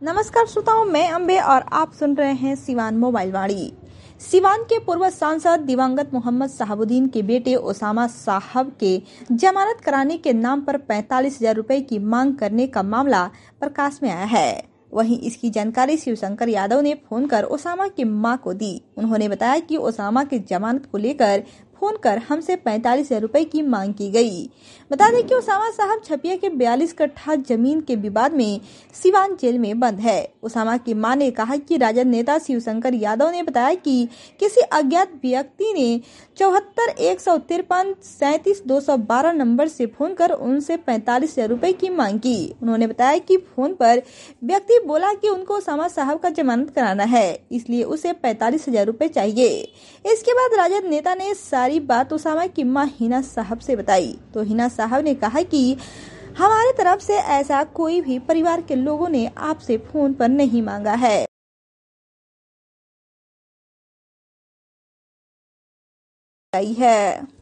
नमस्कार श्रोताओं, मैं अम्बे और आप सुन रहे हैं सिवान मोबाइल वाणी। सिवान के पूर्व सांसद दिवंगत मोहम्मद शहाबुद्दीन के बेटे ओसामा साहब के जमानत कराने के नाम पर 45,000 रुपए की मांग करने का मामला प्रकाश में आया है। वहीं इसकी जानकारी शिवशंकर यादव ने फोन कर ओसामा की मां को दी। उन्होंने बताया कि ओसामा की जमानत को लेकर फोन कर हमसे 45,000 रुपए की मांग की गई। बता दें कि ओसामा साहब छपिया के 42 कट्ठा जमीन के विवाद में सिवान जेल में बंद है। ओसामा की मां ने कहा कि राजद नेता शिवशंकर यादव ने बताया कि किसी अज्ञात व्यक्ति ने 74-153-37-212 नंबर से फोन कर उनसे 45,000 रुपए की मांग की। उन्होंने बताया कि फोन पर व्यक्ति बोला कि उनको ओसामा साहब का जमानत कराना है, इसलिए उसे 45,000 रुपए चाहिए। इसके बाद राजद नेता ने सारी बात ओसामा की मां हिना साहब से बताई तो हिना साहब ने कहा कि हमारे तरफ से ऐसा कोई भी परिवार के लोगों ने आपसे फोन पर नहीं मांगा है।